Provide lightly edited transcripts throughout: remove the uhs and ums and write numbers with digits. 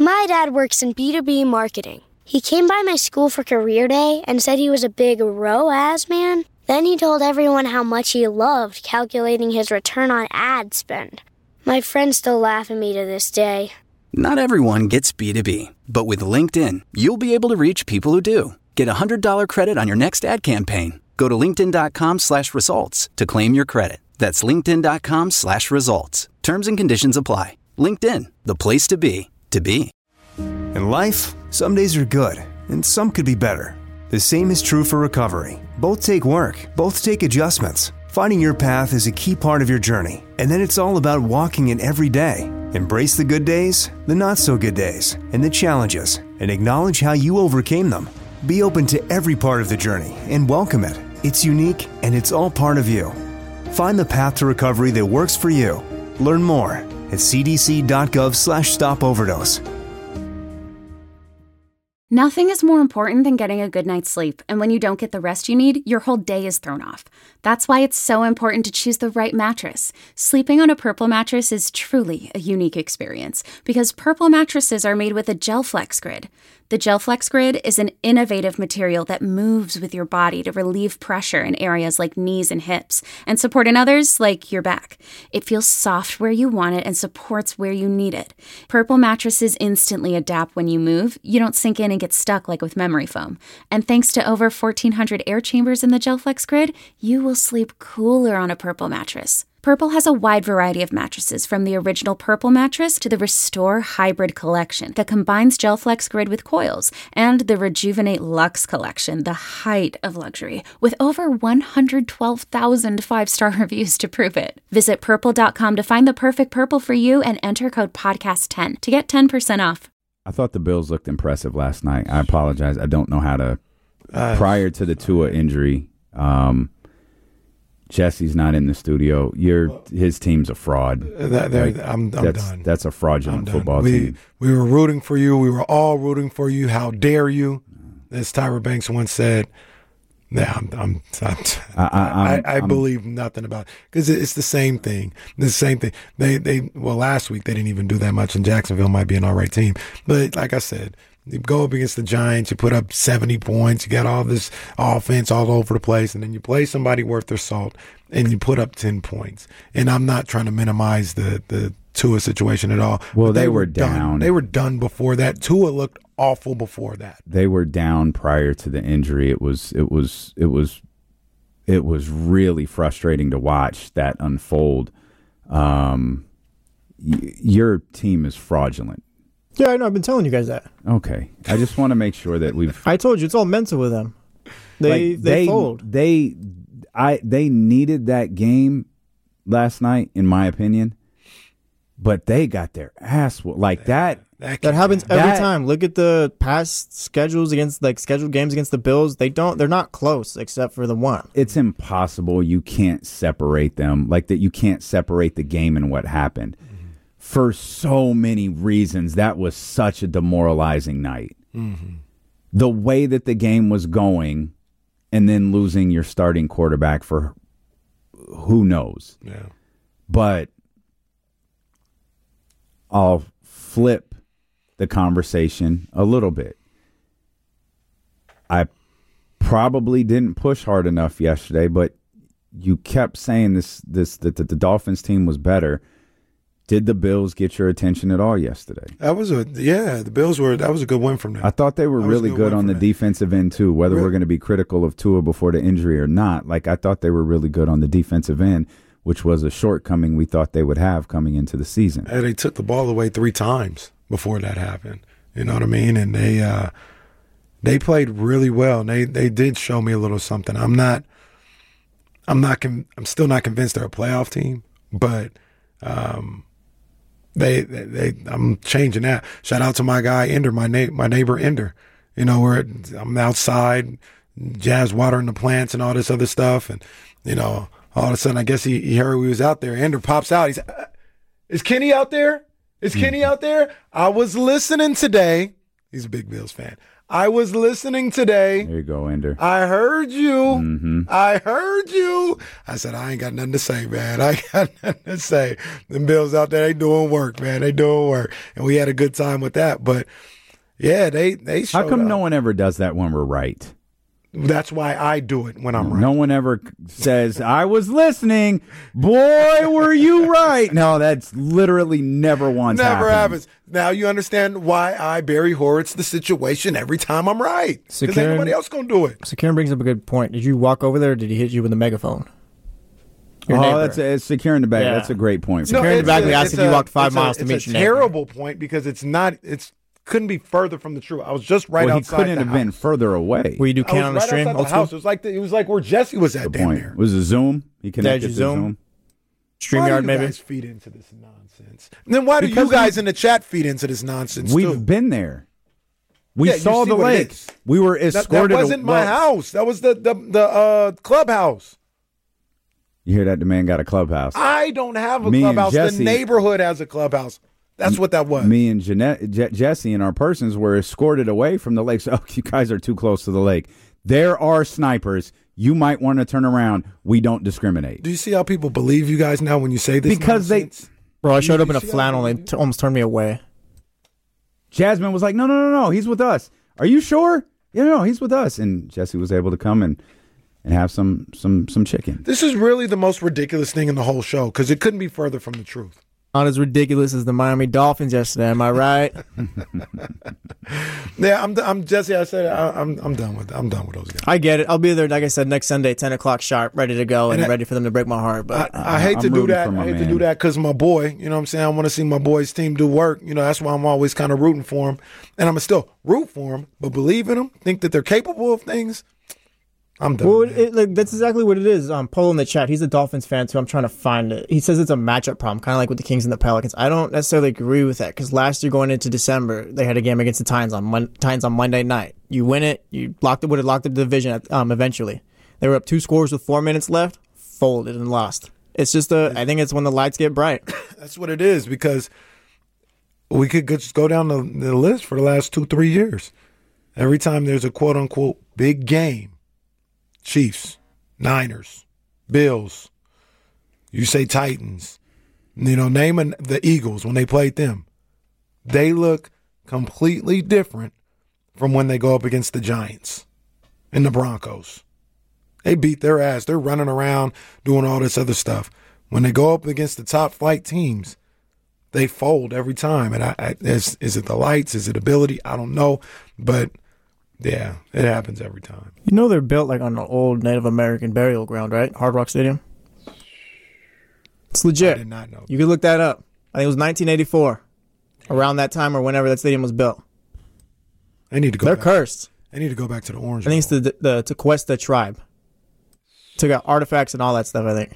My dad works in B2B marketing. He came by my school for career day and said he was a big ROAS man. Then he told everyone how much he loved calculating his return on ad spend. My friends still laugh at me to this day. Not everyone gets B2B, but with LinkedIn, you'll be able to reach people who do. Get a $100 credit on your next ad campaign. Go to linkedin.com/results to claim your credit. That's linkedin.com/results. Terms and conditions apply. LinkedIn, the place to be, to be. In life, some days are good, and some could be better. The same is true for recovery. Both take work, both take adjustments. Finding your path is a key part of your journey, and then it's all about walking it every day. Embrace the good days, the not-so-good days, and the challenges, and acknowledge how you overcame them. Be open to every part of the journey and welcome it. It's unique, and it's all part of you. Find the path to recovery that works for you. Learn more at cdc.gov/stopoverdose. Nothing is more important than getting a good night's sleep, and when you don't get the rest you need, your whole day is thrown off. That's why it's so important to choose the right mattress. Sleeping on a Purple mattress is truly a unique experience because Purple mattresses are made with a GelFlex Grid. The GelFlex Grid is an innovative material that moves with your body to relieve pressure in areas like knees and hips and support in others like your back. It feels soft where you want it and supports where you need it. Purple mattresses instantly adapt when you move. You don't sink in and get stuck like with memory foam. And thanks to over 1,400 air chambers in the GelFlex Grid, you will sleep cooler on a Purple mattress. Purple has a wide variety of mattresses, from the original Purple mattress to the Restore Hybrid collection that combines GelFlex Grid with coils, and the Rejuvenate Luxe collection, the height of luxury, with over 112,000 five-star reviews to prove it. Visit Purple.com to find the perfect Purple for you and enter code PODCAST10 to get 10% off. I thought the Bills looked impressive last night. I apologize. I don't know how to. Prior to the Tua injury, Jesse's not in the studio. His team's a fraud. I'm done. That's a fraudulent football team. We were rooting for you. We were all rooting for you. How dare you? As Tyra Banks once said. Yeah, I believe nothing about it because it's the same thing. The same thing. Well, last week they didn't even do that much, and Jacksonville might be an all right team. But like I said, you go up against the Giants, you put up 70 points, you got all this offense all over the place, and then you play somebody worth their salt, and you put up 10 points. And I'm not trying to minimize the Tua situation at all. Well, they were down. They were done before that. Tua looked awful before that. They were down prior to the injury. It was really frustrating to watch that unfold. Your team is fraudulent. Yeah, I know. I've been telling you guys that. Okay. I just want to make sure that we've... I told you, it's all mental with them. They fold. They needed that game last night, in my opinion, but they got their ass whooped. Like that happens every time. Look at the past scheduled games against the Bills. They're not close except for the one. It's impossible. You can't separate them like that. You can't separate the game and what happened. For so many reasons, that was such a demoralizing night. Mm-hmm. The way that the game was going, and then losing your starting quarterback for who knows. Yeah. But I'll flip the conversation a little bit. I probably didn't push hard enough yesterday, but you kept saying that the Dolphins team was better. Did the Bills get your attention at all yesterday? That was that was a good win from them. I thought they were really good on the defensive end too, whether we're going to be critical of Tua before the injury or not. Like, I thought they were really good on the defensive end, which was a shortcoming we thought they would have coming into the season. And they took the ball away 3 times before that happened. You know what I mean? And they played really well. And they did show me a little something. I'm still not convinced they're a playoff team, but I'm changing that. Shout out to my guy Ender, my neighbor Ender. You know, I'm outside, Jazz watering the plants and all this other stuff, and you know, all of a sudden I guess he heard we was out there. Ender pops out. He's, "Is Kenny out there? Is Kenny out there?" I was listening today. He's a big Bills fan. I was listening today. There you go, Ender. I heard you. Mm-hmm. I heard you. I said, I ain't got nothing to say, man. I got nothing to say. Them Bills out there, they doing work, man. They doing work. And we had a good time with that. But, yeah, they showed How come up. no one ever does that when we're right? That's why I do it when I'm right. No one ever says, I was listening. Boy, were you right. No, that's literally never once Never happened. happens. Now you understand why I Barry Horowitz the situation every time I'm right. So Because ain't nobody else going to do it. So Karen brings up a good point. Did you walk over there or did he hit you with a megaphone? Your Oh, neighbor. it's secure in the bag. Yeah. That's a great point. Secure in the back. We asked if you walked 5 miles to meet It's a your neighbor. terrible point because it's couldn't be further from the truth. I was just right Well, he outside couldn't the have been house. further away. Will you do I can was on the right stream? outside Old the school? house. It was like where Jesse was at Good down point. there. Was it Zoom? He connected you to Zoom? Zoom. Why do StreamYard you maybe? guys feed into this nonsense? And then why do Because you guys in the chat feed into this nonsense We've too? been there. We Yeah, you saw see the what it lake. is. We were That escorted. wasn't my house. That was the clubhouse. You hear that? The man got a clubhouse. I don't have a Me and clubhouse. Jesse- The neighborhood has a clubhouse. That's what that was. Me and Jesse and our persons were escorted away from the lake. So, oh, you guys are too close to the lake. There are snipers. You might want to turn around. We don't discriminate. Do you see how people believe you guys now when you say this? Because nonsense? Bro, I showed up You in a see how flannel they- and they almost turned me away. Jasmine was like, no, he's with us. Are you sure? Yeah, no, he's with us. And Jesse was able to come and have some chicken. This is really the most ridiculous thing in the whole show because it couldn't be further from the truth. Not as ridiculous as the Miami Dolphins yesterday, am I right? Yeah, I'm Jesse. I said I'm done with those guys. I get it. I'll be there, like I said, next Sunday, 10 o'clock sharp, ready to go and ready for them to break my heart. But I hate to I'm do rooting that. for my I hate to man. do that because my boy. You know what I'm saying? I want to see my boy's team do work. You know, that's why I'm always kind of rooting for him, and I'm still root for him, but believe in them, think that they're capable of things. I'm done. well, man. that's exactly what it is. Polo in the chat, he's a Dolphins fan too. I'm trying to find it. He says it's a matchup problem, kind of like with the Kings and the Pelicans. I don't necessarily agree with that because last year going into December, they had a game against the Titans on Monday night. You win it, you would have locked up the division eventually. They were up 2 scores with 4 minutes left, folded and lost. It's just I think it's when the lights get bright. That's what it is because we could just go down the list for the last 2-3 years. Every time there's a quote unquote big game, Chiefs, Niners, Bills, you say Titans, naming the Eagles when they played them, they look completely different from when they go up against the Giants and the Broncos. They beat their ass. They're running around doing all this other stuff. When they go up against the top flight teams, they fold every time. And is it the lights? Is it ability? I don't know. But, yeah, it happens every time. You know they're built like on an old Native American burial ground, right? Hard Rock Stadium. It's legit. I did not know. You can look that up. I think it was 1984, around that time or whenever that stadium was built. They need to go They're back. cursed. They need to go back to the Orange I think it's Bowl. the Tequesta tribe. Took out artifacts and all that stuff, I think.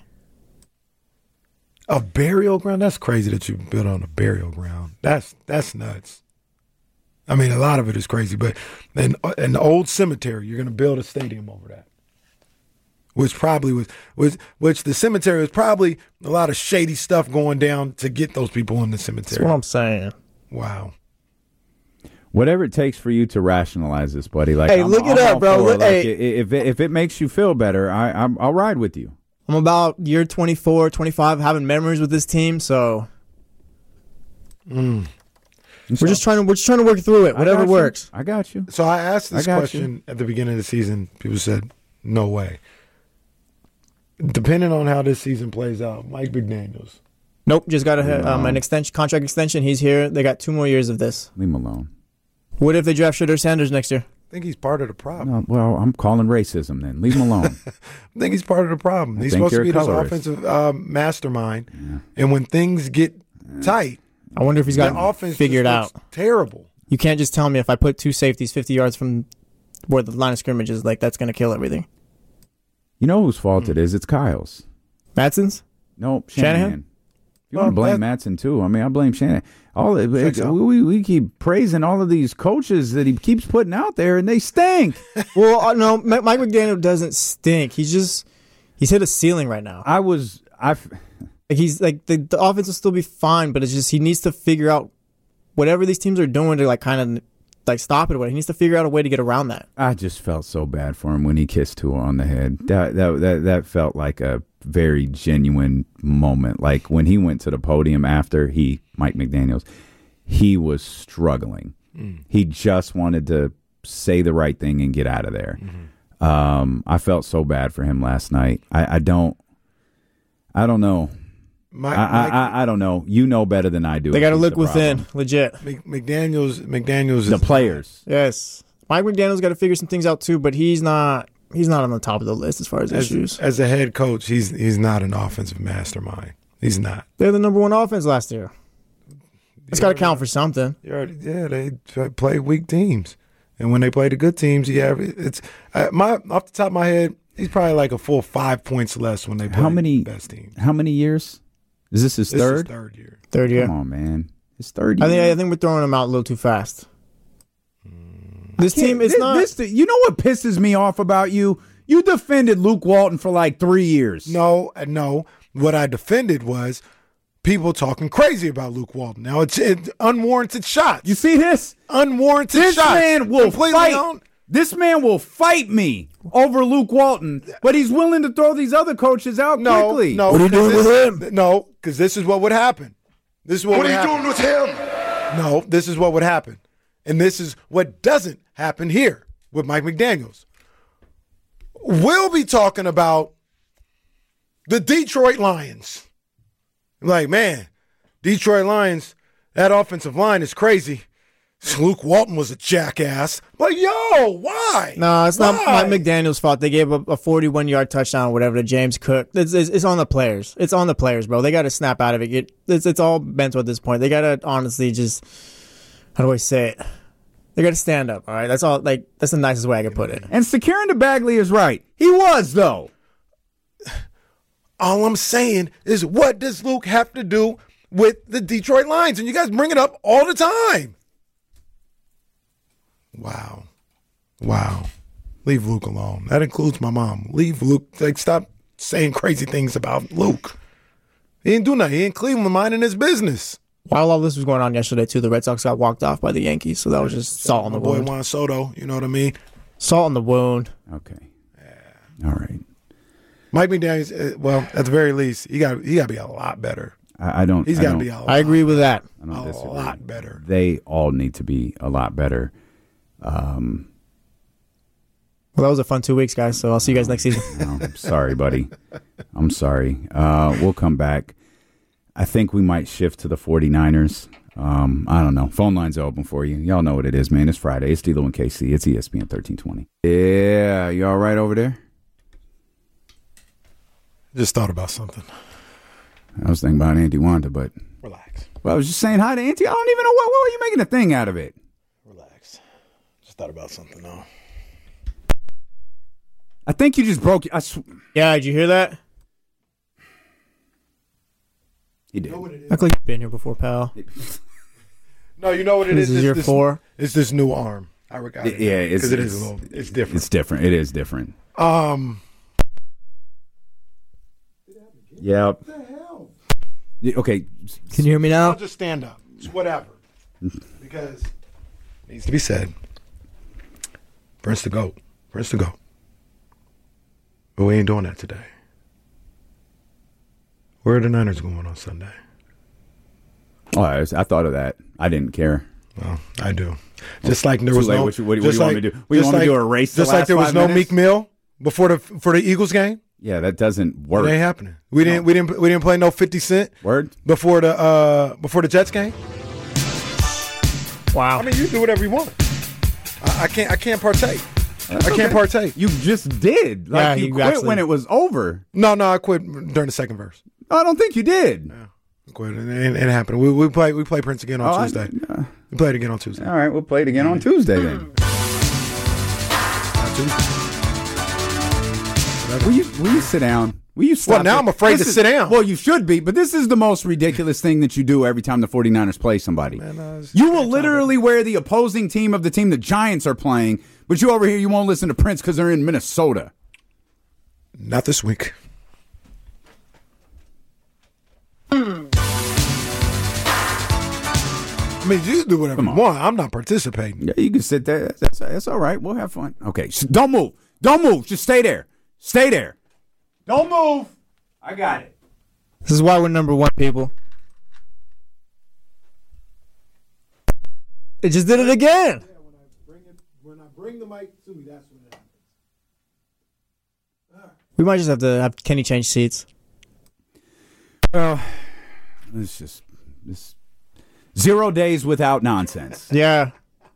A burial ground? That's crazy that you built on a burial ground. That's nuts. I mean, a lot of it is crazy, but then an old cemetery, you're going to build a stadium over that. Which probably which the cemetery was probably a lot of shady stuff going down to get those people in the That's cemetery. what I'm saying. Wow. Whatever it takes for you to rationalize this, buddy. Like, Hey, I'm look it all up, bro. for it. Look- Like, hey. if it makes you feel better, I'll ride with you. I'm about year 24, 25, having memories with this team, so we're just trying to work through it, whatever I got you. works. I got you. So I asked this I got question at the beginning of the season. People said, no way. Depending on how this season plays out, Mike McDaniels. Nope, just got an contract extension. He's here. They got 2 more years of this. Leave him alone. What if they draft Shedeur Sanders next year? I think he's part of the problem. No, well, I'm calling racism then. Leave him alone. I think he's part of the problem. He's think supposed to you're be a this colorist. offensive mastermind. And when things get tight, I wonder if he's the got offense figured just out. looks terrible. You can't just tell me if I put 2 safeties 50 yards from where the line of scrimmage is, like that's going to kill everything. You know whose fault it is? It's Kyle's. Matson's? Nope, Shanahan? Shanahan. You want to blame Matson too? I mean, I blame Shanahan. We keep praising all of these coaches that he keeps putting out there, and they stink. Well, no, Mike McDaniel doesn't stink. He's hit a ceiling right now. He's like the offense will still be fine, but it's just he needs to figure out whatever these teams are doing to like kind of stop it. He needs to figure out a way to get around that. I just felt so bad for him when he kissed Tua on the head. That felt like a very genuine moment. Like when he went to the podium after Mike McDaniels, he was struggling. He just wanted to say the right thing and get out of there. I felt so bad for him last night. I don't know. I don't know. You know better than I do. They got to look within, legit. McDaniels. The players. Yes, Mike McDaniels got to figure some things out too, but he's not on the top of the list as far as issues. As a head coach, he's not an offensive mastermind. He's not. They're the number one offense last year. It's got to count for something. They play weak teams, and when they play the good teams, it's off the top of my head, he's probably like a full 5 points less when they play the best teams. How many years? Is this his third? His third year. Third year. Come on, man. His third year. I think we're throwing him out a little too fast. This team is not. You know what pisses me off about you? You defended Luke Walton for like 3 years. No. What I defended was people talking crazy about Luke Walton. Now it's unwarranted shots. You see this? Unwarranted shots. This man will fight. This man will fight me over Luke Walton, but he's willing to throw these other coaches out quickly. No, what are you doing with him? No, because this is what would happen. What are you doing with him? No, this is what would happen. And this is what doesn't happen here with Mike McDaniels. We'll be talking about the Detroit Lions. Like, man, Detroit Lions, that offensive line is crazy. Luke Walton was a jackass. But, why? No, it's not Mike McDaniel's fault. They gave up a 41-yard touchdown or whatever to James Cook. It's on the players. It's on the players, bro. They got to snap out of it. It's all mental at this point. They got to honestly just, how do I say it? They got to stand up, all right? That's all. That's the nicest way I could put it. And Securin Bagley is right. He was, though. All I'm saying is, what does Luke have to do with the Detroit Lions? And you guys bring it up all the time. Wow. Leave Luke alone. That includes my mom. Leave Luke. Stop saying crazy things about Luke. He didn't do nothing. He in Cleveland minding his business. While all this was going on yesterday, too, the Red Sox got walked off by the Yankees, so that was just salt on the wound. Boy Juan Soto, you know what I mean? Salt on the wound. Okay. Yeah. All right. Mike McDaniels, at the very least, he got to be a lot better. He's got to be a lot. I agree with that. I don't disagree. A lot better. They all need to be a lot better. Well, that was a fun 2 weeks, guys, so I'll see you guys next season. I'm sorry, buddy. I'm sorry. We'll come back. I think we might shift to the 49ers. I don't know. Phone lines are open for you. Y'all know what it is, man. It's Friday. It's D-Lo and KC. It's ESPN 1320. Yeah, you all right over there? Just thought about something. I was thinking about Auntie Wanda, but... Relax. Well, I was just saying hi to Auntie. I don't even know what were you making a thing out of it? Relax. Just thought about something, though. I think you just broke... Yeah, did you hear that? He did. Act like you've been here before, pal. No, you know what it is? This is year 4? It's this new arm. I regard it. Yeah, because it is a little... It's different. It's different. It is different. Yeah. What the hell? Okay. Can you hear me now? I'll just stand up. It's whatever. Because it needs to be said. Prince the GOAT. But we ain't doing that today. Where are the Niners going on Sunday? Oh, I thought of that. I didn't care. Well, I do. Just like there was no... What do you want me to do? What, you want me to do, erase the last 5 minutes? Just like there was no Meek Mill for the Eagles game? Yeah, that doesn't work. It ain't happening. We didn't play no 50 Cent word before the Jets game. Wow. I mean, you do whatever you want. I can't partake. I can't partake. You just did. Like you quit when it was over. No, I quit during the second verse. I don't think you did. Yeah, I quit. It happened. We play Prince again on Tuesday. We play it again on Tuesday. All right, we'll play it again on Tuesday then. Will you sit down? Will you stop? Well, now I'm afraid to sit down. Well, you should be, but this is the most ridiculous thing that you do every time the 49ers play somebody. You will literally wear the opposing team of the team the Giants are playing, but you over here, you won't listen to Prince because they're in Minnesota. Not this week. I mean, you do whatever you want. I'm not participating. Yeah, you can sit there. That's all right. We'll have fun. Okay, so don't move. Don't move. Just stay there. Stay there. Don't move. I got it. This is why we're number one, people. It just did it again. Yeah, when I bring the mic to me, that's when it happens. We might just have to have Kenny change seats. Well, it's just this 0 days without nonsense. Yeah.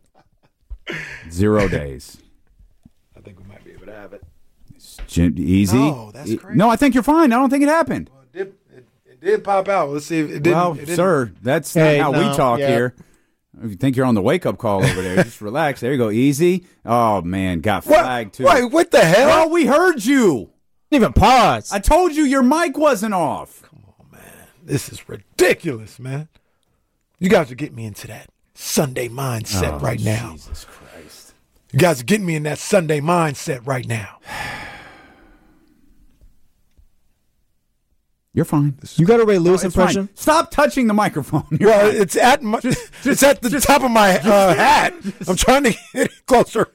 0 days. I think we might be able to have it. It's easy. No, that's crazy. No, I think you're fine. I don't think it happened. Well, it did pop out. Let's see if it didn't. Well, sir, that's not how we talk here. If you think you're on the wake-up call over there, just relax. There you go. Easy. Oh, man. Got flagged, too. Wait, what the hell? Well, we heard you. Didn't even pause. I told you your mic wasn't off. Come on, man. This is ridiculous, man. You guys are getting me into that Sunday mindset right now. Jesus Christ. You guys are getting me in that Sunday mindset right now. You're fine. You got a Ray Lewis impression? Fine. Stop touching the microphone. Well, it's at it's at the top of my hat. I'm trying to get it closer.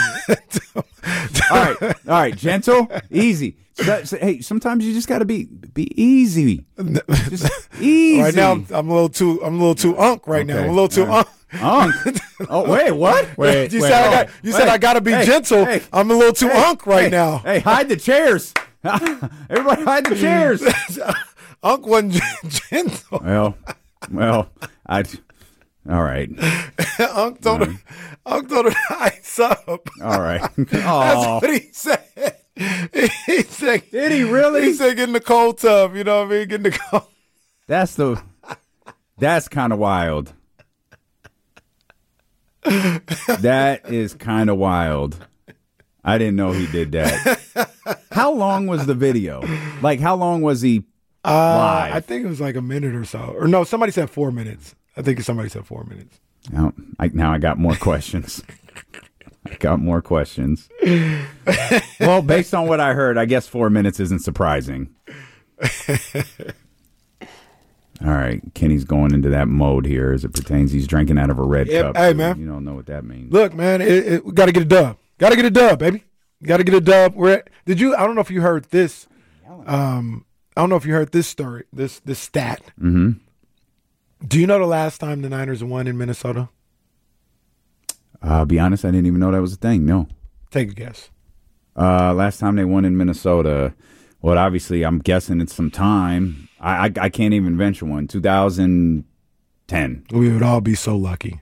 All right, gentle, easy. Hey, sometimes you just got to be easy. Just easy. Right now, I'm a little too unk right now. I'm a little too unk. Unk? Oh, wait, what? Wait, you said I got to be gentle. Hey, I'm a little too unk right now. Hey, hide the chairs. Everybody hide the chairs. Unk wasn't gentle. Well, all right. Unk told her to ice up. All right. That's what he said. He said, did he really? He said, get in the cold tub. You know what I mean? Get in the cold. That's kind of wild. That is kind of wild. I didn't know he did that. How long was the video? Like, how long was he live? I think it was like a minute or so. Or no, somebody said 4 minutes. I think somebody said 4 minutes. Now I got more questions. Well, based on what I heard, I guess 4 minutes isn't surprising. All right, Kenny's going into that mode here as it pertains. He's drinking out of a red cup. Hey, man. You don't know what that means. Look, man, we got to get a dub. Got to get a dub, baby. Got to get a dub. I don't know if you heard this. I don't know if you heard this story, this stat. Mm-hmm. Do you know the last time the Niners won in Minnesota? I'll be honest, I didn't even know that was a thing. No. Take a guess. Last time they won in Minnesota, well, obviously, I'm guessing it's some time. I can't even venture one. 2010. We would all be so lucky.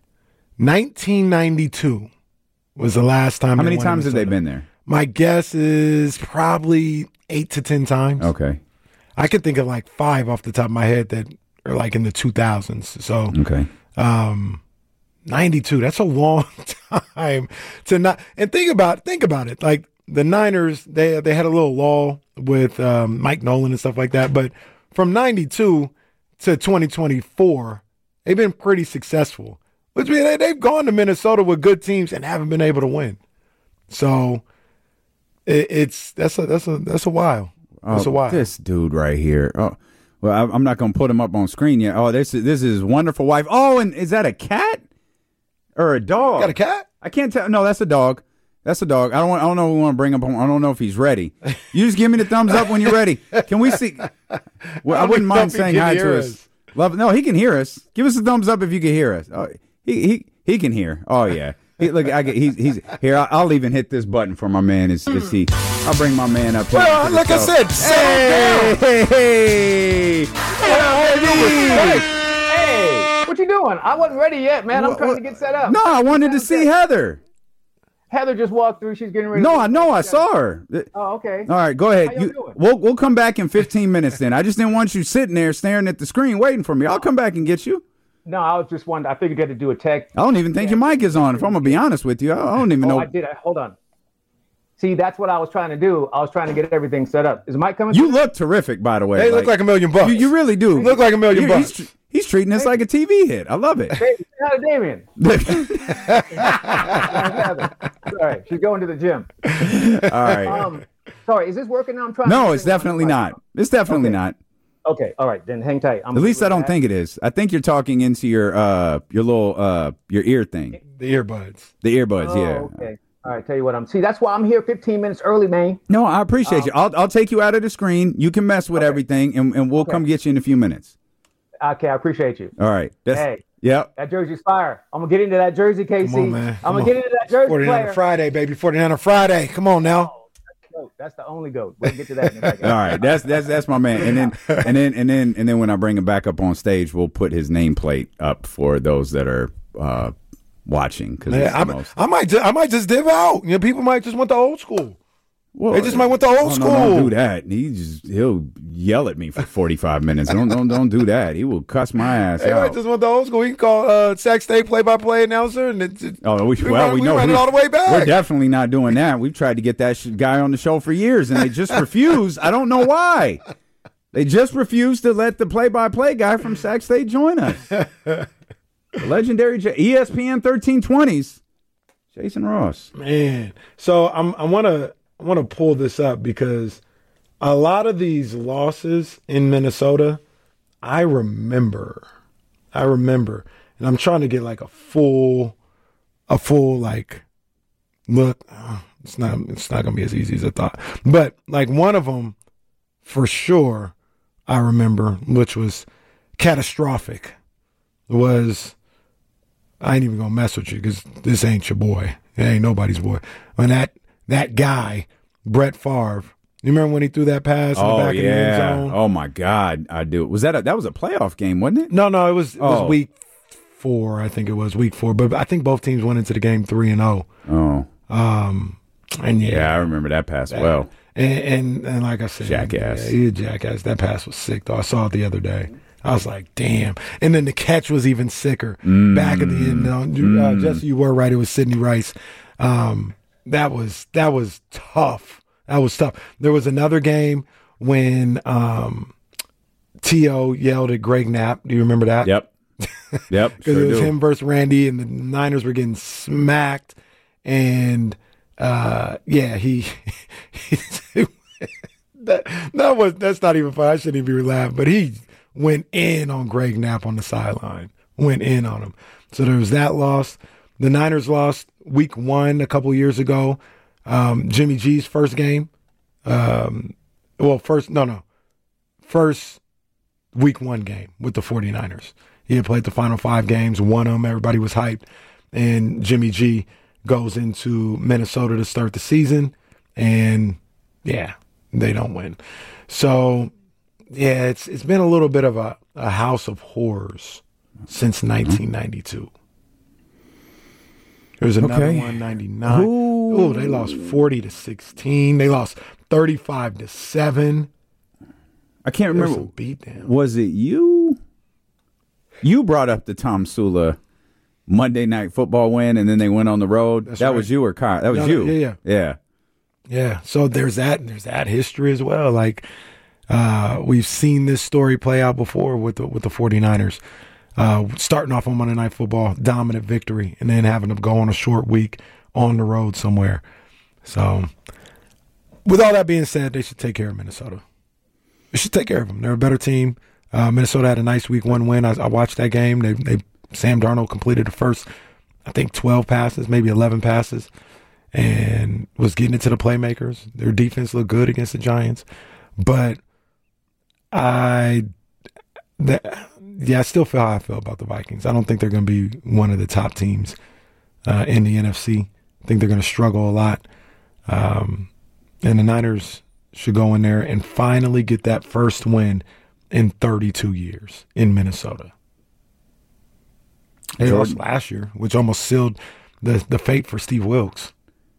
1992 was the last time. How many times have they been there? My guess is probably 8 to 10 times. Okay. I could think of like 5 off the top of my head that are like in the 2000s. So, okay. 92, that's a long time to not. And think about it. Like the Niners, they had a little lull with Mike Nolan and stuff like that. But from 92 to 2024, they've been pretty successful. Which means they've gone to Minnesota with good teams and haven't been able to win. So that's a while. That's a while. This dude right here. Oh, well, I'm not gonna put him up on screen yet. Oh, this is his wonderful wife. Oh, and is that a cat or a dog? Got a cat? I can't tell. No, that's a dog. That's a dog. I don't know. We want to bring up. I don't know if he's ready. You just give me the thumbs up when you're ready. Can we see? Well, I wouldn't mind saying hi to us. No, he can hear us. Give us a thumbs up if you can hear us. Oh, he can hear. Oh yeah. Look, he's here. I'll even hit this button for my man. I'll bring my man up here. Well, like I said, hey, what you doing? I wasn't ready yet, man. I'm trying to get set up. No, I wanted to see Heather. Heather just walked through. She's getting ready. No, I know. I saw her. Oh, okay. All right, go ahead. How y'all doing? We'll come back in 15 minutes. Then I just didn't want you sitting there staring at the screen waiting for me. I'll come back and get you. No, I was just wondering. I figured you had to do a tech. I don't even think your mic is on. If I'm gonna be honest with you, I don't even know. I did. Hold on. See, that's what I was trying to do. I was trying to get everything set up. Is the mic coming? You look terrific, by the way. They look like $1 million. You really do. You look like $1 million. He's treating this like a TV hit. I love it. Hey, how did Damien? Sorry, she's going to the gym. All right. Sorry, is this working now? I'm trying. No, it's definitely not. It's definitely not. Okay, all right, then hang tight. At least I don't think it is. I think you're talking into your little your ear thing. The earbuds. The earbuds, yeah. Okay. All right, tell you what, that's why I'm here 15 minutes early, man. No, I appreciate you. I'll take you out of the screen. You can mess with everything, and we'll come get you in a few minutes. Okay, I appreciate you. All right. Hey. Yep. That jersey's fire. I'm going to get into that jersey, KC. Come on, man. I'm going to get into that jersey 49er Friday, baby. 49er Friday. Come on now. Oh, that's the only goat. We'll get to that in a second. All right. That's my man. And then when I bring him back up on stage, we'll put his nameplate up for those that are watching. I might just dip out. You know, people might just want the old school. Well, they just might want the old school. No, don't do that. He'll yell at me for 45 minutes. Don't do that. He will cuss my ass out. Might just want the old school. We can call Sac State play-by-play announcer, and we know run it all the way back. We're definitely not doing that. We've tried to get that guy on the show for years, and they just refuse. I don't know why. They just refuse to let the play-by-play guy from Sac State join us. The legendary ESPN 1320s, Jason Ross. Man, so I want to pull this up because a lot of these losses in Minnesota, I remember, and I'm trying to get like a full like look. It's not gonna be as easy as I thought, but like one of them for sure I remember, which was catastrophic, was I ain't even gonna mess with you because this ain't your boy. It ain't nobody's boy. When that guy, Brett Favre, you remember when he threw that pass in the back of the end zone? Oh my God, I do. Was that was a playoff game, wasn't it? No, it was week 4. I think it was week 4. But I think both teams went into the game 3-0. Oh. And I remember that pass well. And like I said, jackass. Yeah, he a jackass. That pass was sick though. I saw it the other day. I was like, damn. And then the catch was even sicker. Back at the end zone. Jesse, you were right. It was Sidney Rice. That was tough. That was tough. There was another game when T.O. yelled at Greg Knapp. Do you remember that? Yep. Because it was him versus Randy, and the Niners were getting smacked. And he that's not even fun. I shouldn't even be laughing. But he went in on Greg Knapp on the sideline. Went in on him. So there was that loss. The Niners lost week 1 a couple years ago. Jimmy G's first game. First week 1 game with the 49ers. He had played the final 5 games, won them. Everybody was hyped. And Jimmy G goes into Minnesota to start the season. And, they don't win. So, it's been a little bit of a house of horrors since 1992. There was another one, 99. Ooh, they lost 40-16. They lost 35-7. I can't remember. Beatdown. Was it you? You brought up the Tom Sula Monday Night Football win, and then they went on the road. That right. was you or Kyle? That was you. Yeah. So there's that history as well. Like we've seen this story play out before with the 49ers. Starting off on Monday Night Football, dominant victory, and then having to go on a short week on the road somewhere. So, with all that being said, they should take care of Minnesota. They should take care of them. They're a better team. Minnesota had a nice week 1 win. I watched that game. Sam Darnold completed the first, I think, 12 passes, maybe 11 passes, and was getting it to the playmakers. Their defense looked good against the Giants. But I still feel how I feel about the Vikings. I don't think they're going to be one of the top teams in the NFC. I think they're going to struggle a lot. And the Niners should go in there and finally get that first win in 32 years in Minnesota. They lost last year, which almost sealed the fate for Steve Wilkes.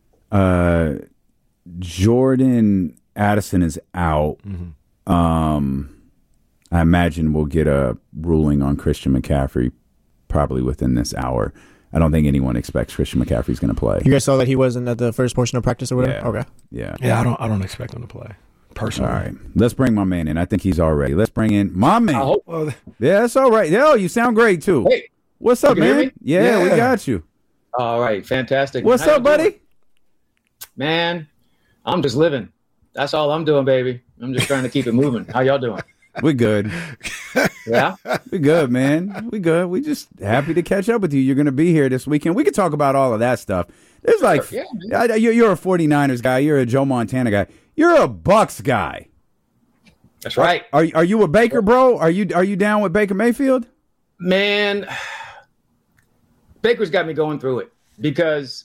Jordan Addison is out. Mm-hmm. I imagine we'll get a ruling on Christian McCaffrey probably within this hour. I don't think anyone expects Christian McCaffrey's going to play. You guys saw that he wasn't at the first portion of practice or whatever? Yeah. Okay. Yeah, I don't expect him to play, personally. All right. Let's bring my man in. I think he's all ready. Let's bring in my man. Yeah, that's all right. Yo, you sound great, too. Hey. What's up, man? Yeah, we got you. All right. Fantastic. What's up, buddy? Man, I'm just living. That's all I'm doing, baby. I'm just trying to keep it moving. How y'all doing? We good. Yeah? We good, man. We good. We just happy to catch up with you. You're going to be here this weekend. We could talk about all of that stuff. There's like, you're a 49ers guy. You're a Joe Montana guy. You're a Bucks guy. That's right. Are you a Baker bro? Are you down with Baker Mayfield? Man, Baker's got me going through it because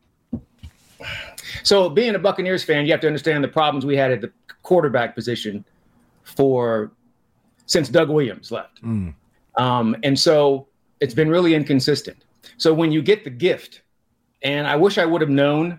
so being a Buccaneers fan, you have to understand the problems we had at the quarterback position since Doug Williams left. And so it's been really inconsistent. So when you get the gift, and I wish I would have known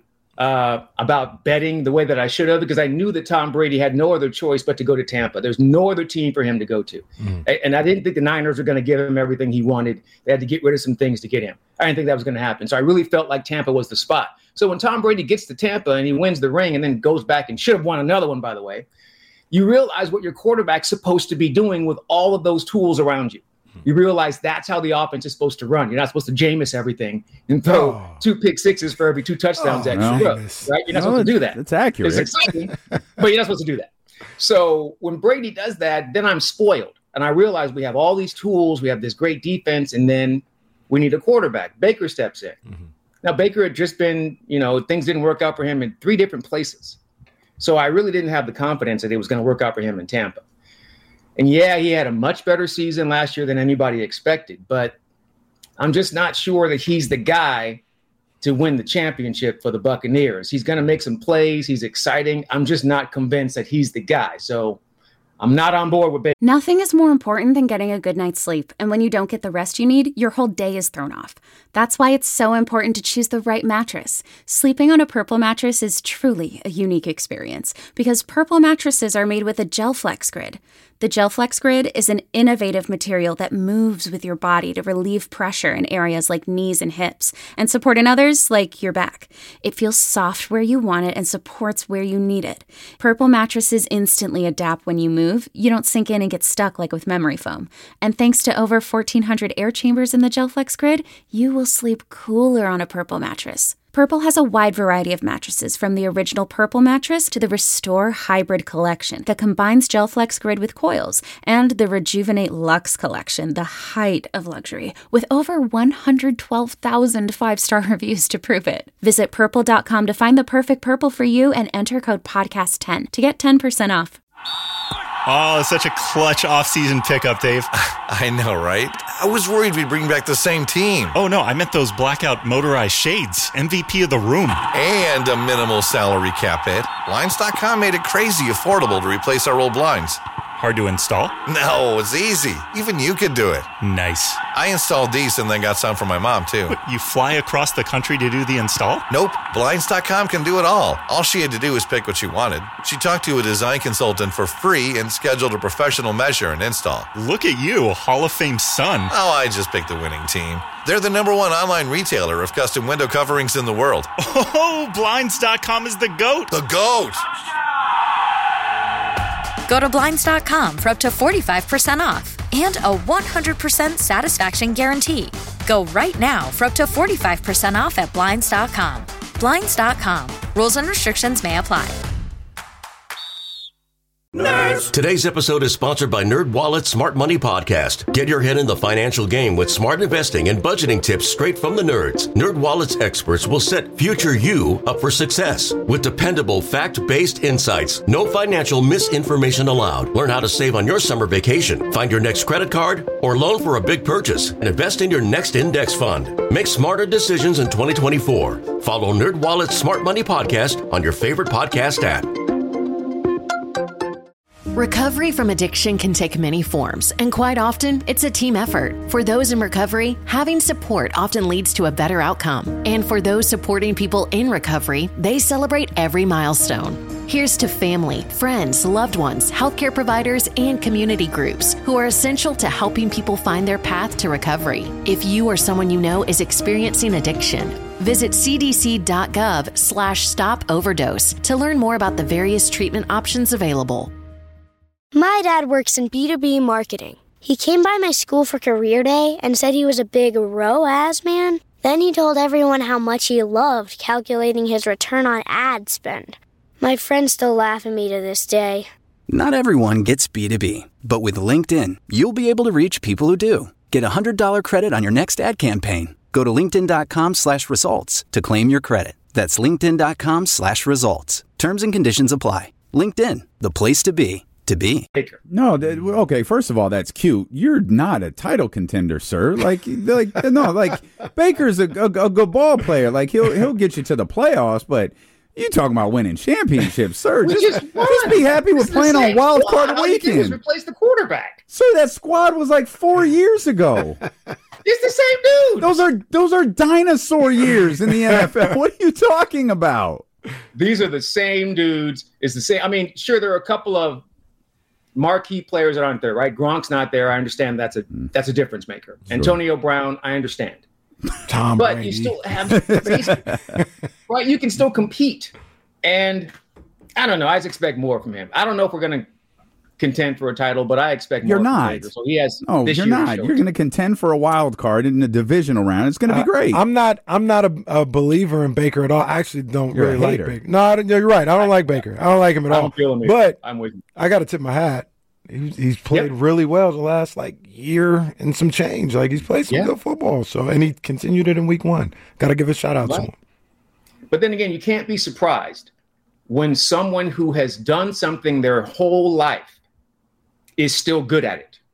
about betting the way that I should have, because I knew that Tom Brady had no other choice but to go to Tampa. There's no other team for him to go to. And I didn't think the Niners were going to give him everything he wanted. They had to get rid of some things to get him. I didn't think that was going to happen. So I really felt like Tampa was the spot. So when Tom Brady gets to Tampa and he wins the ring and then goes back and should have won another one, by the way, you realize what your quarterback's supposed to be doing with all of those tools around you. You realize that's how the offense is supposed to run. You're not supposed to Jameis everything and throw 2 pick sixes for every 2 touchdowns extra, right? You're not supposed to do that. That's accurate. It's exciting, but you're not supposed to do that. So when Brady does that, then I'm spoiled. And I realize we have all these tools. We have this great defense, and then we need a quarterback. Baker steps in. Now, Baker had just been, things didn't work out for him in 3 different places. So I really didn't have the confidence that it was going to work out for him in Tampa. And yeah, he had a much better season last year than anybody expected, but I'm just not sure that he's the guy to win the championship for the Buccaneers. He's going to make some plays. He's exciting. I'm just not convinced that he's the guy. So I'm not on board with Baker. Nothing is more important than getting a good night's sleep. And when you don't get the rest you need, your whole day is thrown off. That's why it's so important to choose the right mattress. Sleeping on a Purple mattress is truly a unique experience because Purple mattresses are made with a GelFlex Grid. The GelFlex Grid is an innovative material that moves with your body to relieve pressure in areas like knees and hips and support in others like your back. It feels soft where you want it and supports where you need it. Purple mattresses instantly adapt when you move. You don't sink in and get stuck like with memory foam. And thanks to over 1,400 air chambers in the GelFlex Grid, you will sleep cooler on a Purple mattress. Purple has a wide variety of mattresses, from the original Purple mattress to the Restore Hybrid collection that combines GelFlex Grid with coils, and the Rejuvenate Luxe collection, the height of luxury, with over 112,000 5-star reviews to prove it. Visit Purple.com to find the perfect Purple for you and enter code PODCAST10 to get 10% off. Oh, it's such a clutch off-season pickup, Dave. I know, right? I was worried we'd bring back the same team. Oh, no, I meant those blackout motorized shades. MVP of the room. And a minimal salary cap hit. Blinds.com made it crazy affordable to replace our old blinds. Hard to install? No, it's easy. Even you could do it. Nice. I installed these and then got some for my mom, too. What, you fly across the country to do the install? Nope. Blinds.com can do it all. All she had to do was pick what she wanted. She talked to a design consultant for free and scheduled a professional measure and install. Look at you, Hall of Fame son. Oh, I just picked the winning team. They're the #1 online retailer of custom window coverings in the world. Oh, Blinds.com is the GOAT. The GOAT! Go to Blinds.com for up to 45% off and a 100% satisfaction guarantee. Go right now for up to 45% off at Blinds.com. Blinds.com. Rules and restrictions may apply. Nerds. Today's episode is sponsored by NerdWallet's Smart Money Podcast. Get your head in the financial game with smart investing and budgeting tips straight from the nerds. NerdWallet's experts will set future you up for success with dependable, fact-based insights. No financial misinformation allowed. Learn how to save on your summer vacation, find your next credit card, or loan for a big purchase, and invest in your next index fund. Make smarter decisions in 2024. Follow NerdWallet's Smart Money Podcast on your favorite podcast app. Recovery from addiction can take many forms, and quite often, it's a team effort. For those in recovery, having support often leads to a better outcome. And for those supporting people in recovery, they celebrate every milestone. Here's to family, friends, loved ones, healthcare providers, and community groups who are essential to helping people find their path to recovery. If you or someone you know is experiencing addiction, visit cdc.gov/stop overdose to learn more about the various treatment options available. My dad works in B2B marketing. He came by my school for career day and said he was a big ROAS man. Then he told everyone how much he loved calculating his return on ad spend. My friends still laugh at me to this day. Not everyone gets B2B, but with LinkedIn, you'll be able to reach people who do. Get $100 credit on your next ad campaign. Go to linkedin.com/results to claim your credit. That's linkedin.com/results. Terms and conditions apply. LinkedIn, the place to be, to be. No, okay, first of all, that's cute. You're not a title contender, sir. No, Baker's a good ball player. Like, he'll get you to the playoffs, but you talking about winning championships, sir. Just be happy with playing on wild card weekend. All you did was replace the quarterback. Sir, that squad was like 4 years ago. It's the same dude. Those are dinosaur years in the NFL. What are you talking about? These are the same dudes. It's the same. I mean, sure, there are a couple of marquee players that aren't there, right? Gronk's not there. I understand that's a difference maker. Sure. Antonio Brown, I understand. Tom but Brady. You still have right. You can still compete, and I don't know. I just expect more from him. I don't know if we're going to contend for a title, but I expect more. You're not. From Baker. So he has. No, you're not. You're going to contend for a wild card in the divisional round. It's going to be great. I'm not a believer in Baker at all. I actually don't really like Baker. No, you're right. I don't like Baker. I don't like him at all. But I'm with you. I got to tip my hat. He's played really well the last year and some change. He's played some good football. So, and he continued it in week 1. Got to give a shout out to him. But then again, you can't be surprised when someone who has done something their whole life is still good at it.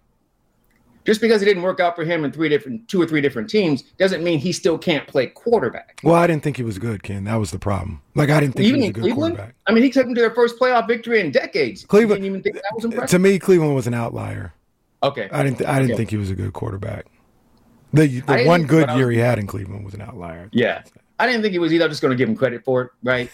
Just because it didn't work out for him in 2 or 3 different teams doesn't mean he still can't play quarterback. Well, I didn't think he was good, Ken. That was the problem. I didn't think he was a good quarterback. I mean, he took them to their first playoff victory in decades. Cleveland, you didn't even think that was impressive? To me, Cleveland was an outlier. Okay. I didn't think he was a good quarterback. The one good year he had in Cleveland was an outlier. Yeah. I didn't think he was either. I'm just going to give him credit for it, right?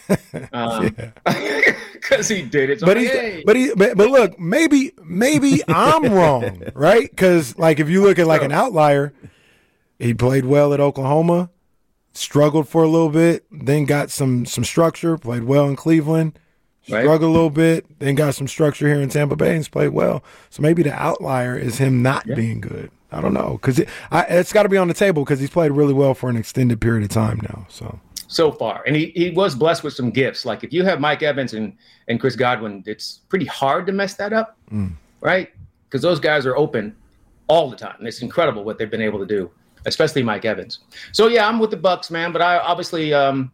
Because he did it. So but look, maybe I'm wrong, right? Because if you look at an outlier, he played well at Oklahoma, struggled for a little bit, then got some structure, played well in Cleveland, struggled a little bit, then got some structure here in Tampa Bay and played well. So maybe the outlier is him not being good. I don't know, because it's got to be on the table because he's played really well for an extended period of time now. So far. And he was blessed with some gifts. If you have Mike Evans and Chris Godwin, it's pretty hard to mess that up, right? Because those guys are open all the time. And it's incredible what they've been able to do, especially Mike Evans. So, yeah, I'm with the Bucs, man. But I obviously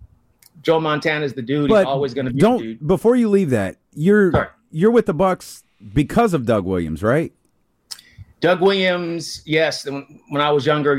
Joe Montana's the dude. He's always going to be the dude. Before you leave that, you're with the Bucs because of Doug Williams, right? Doug Williams, yes. When I was younger,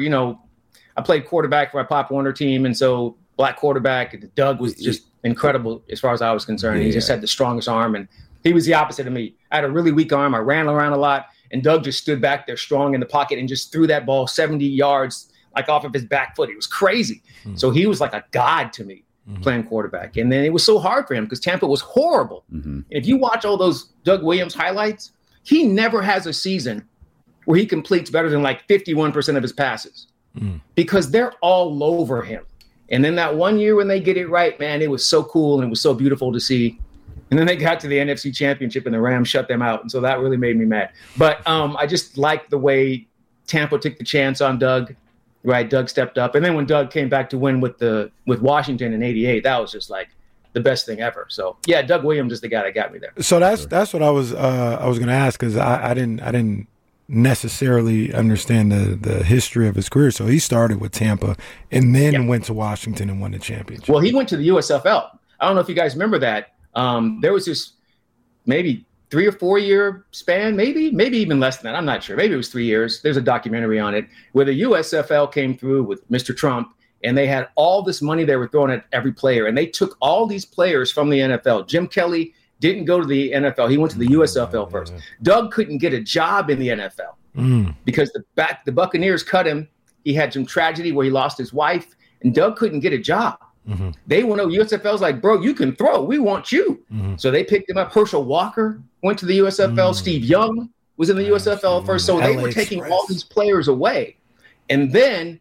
I played quarterback for my Pop Warner team, and so black quarterback. Doug was just incredible as far as I was concerned. Yeah. He just had the strongest arm, and he was the opposite of me. I had a really weak arm. I ran around a lot, and Doug just stood back there strong in the pocket and just threw that ball 70 yards off of his back foot. It was crazy. So he was like a god to me playing quarterback. And then it was so hard for him because Tampa was horrible. And if you watch all those Doug Williams highlights, he never has a season where he completes better than 51% of his passes because they're all over him. And then that one year when they get it right, man, it was so cool and it was so beautiful to see. And then they got to the NFC Championship and the Rams shut them out. And so that really made me mad. But I just liked the way Tampa took the chance on Doug, right? Doug stepped up. And then when Doug came back to win with Washington in '88, that was just the best thing ever. So yeah, Doug Williams is the guy that got me there. So that's what I was going to ask because I didn't necessarily understand the history of his career. So he started with Tampa and then went to Washington and won the championship. Well, he went to the USFL. I don't know if you guys remember that. There was this maybe 3 or 4 year span, maybe even less than that. I'm not sure. Maybe it was 3 years. There's a documentary on it where the USFL came through with Mr. Trump and they had all this money they were throwing at every player. And they took all these players from the NFL. Jim Kelly didn't go to the NFL. He went to the USFL first. Doug couldn't get a job in the NFL because the Buccaneers cut him. He had some tragedy where he lost his wife, and Doug couldn't get a job. They went over. USFL's like, bro, you can throw. We want you. So they picked him up. Herschel Walker went to the USFL. Steve Young was in the USFL first. So they were taking all these players away. And then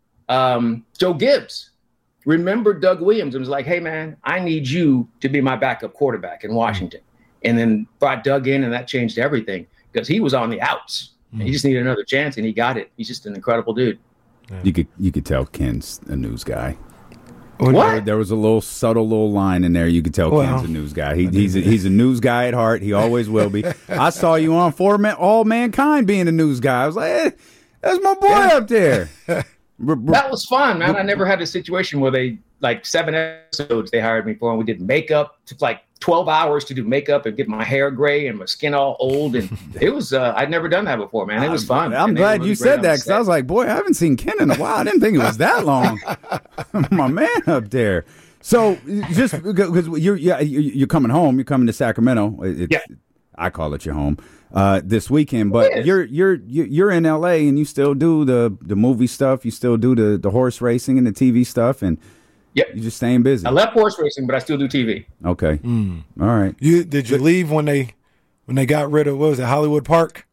Joe Gibbs remembered Doug Williams and was like, hey, man, I need you to be my backup quarterback in Washington. And then brought Doug in, and that changed everything because he was on the outs. And he just needed another chance, and he got it. He's just an incredible dude. You could tell Ken's a news guy. What? There was a little subtle little line in there. You could tell Ken's a news guy. He's a news guy at heart. He always will be. I saw you on All Mankind being a news guy. I was like, hey, that's my boy up there. That was fun, man. I never had a situation where they, like 7 episodes they hired me for, and we did makeup. It took like 12 hours to do makeup and get my hair gray and my skin all old. And it was, I'd never done that before, man. It was fun. I'm glad you said that, because I was like, boy, I haven't seen Ken in a while. I didn't think it was that long. My man up there. So just because you're coming home, you're coming to Sacramento. I call it your home this weekend, but you're in LA and you still do the movie stuff. You still do the horse racing and the TV stuff, and you're just staying busy. I left horse racing, but I still do TV. Okay, all right. Did you leave when they got rid of, what was it, Hollywood Park?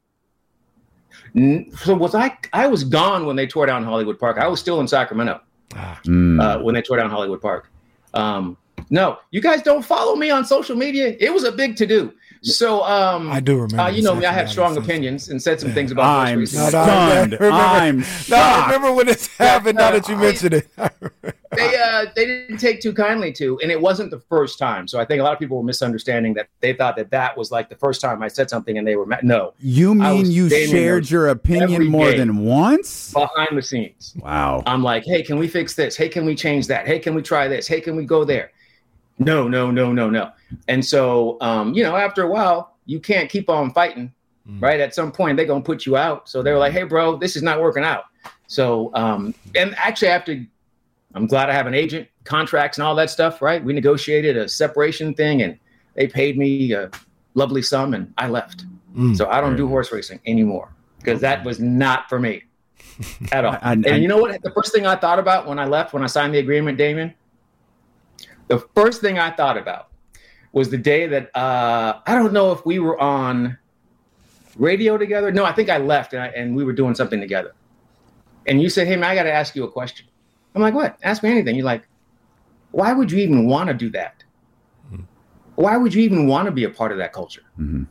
So I was gone when they tore down Hollywood Park. I was still in Sacramento when they tore down Hollywood Park. No, you guys don't follow me on social media. It was a big to-do. So I do remember. You know me. I have strong opinions and said some things about horse racing. Stunned. I'm shocked. I remember when this happened. Now that you mentioned it, they didn't take too kindly to, and it wasn't the first time. So I think a lot of people were misunderstanding that. They thought that was like the first time I said something, and they were mad. No, you mean you shared your opinion more than once behind the scenes? Wow. I'm like, hey, can we fix this? Hey, can we change that? Hey, can we try this? Hey, can we go there? No. And so, after a while, you can't keep on fighting, right? At some point, they're going to put you out. So they were like, hey, bro, this is not working out. So, and actually, I'm glad I have an agent, contracts and all that stuff, right? We negotiated a separation thing, and they paid me a lovely sum, and I left. So I don't do horse racing anymore, because that was not for me at all. And you know what? The first thing I thought about when I left, when I signed the agreement, Damien, the first thing I thought about was the day that I don't know if we were on radio together. No, I think I left and we were doing something together. And you said, hey, man, I got to ask you a question. I'm like, what? Ask me anything. You're like, why would you even want to do that? Why would you even want to be a part of that culture? And